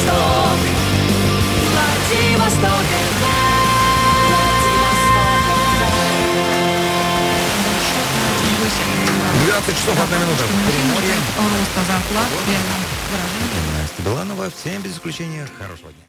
Владивосток, Владивосток FM. 12 часов 1 минута в Приморье. Роста зарплат, реально выражение. Настя Беланова. Всем без исключения хорошего дня.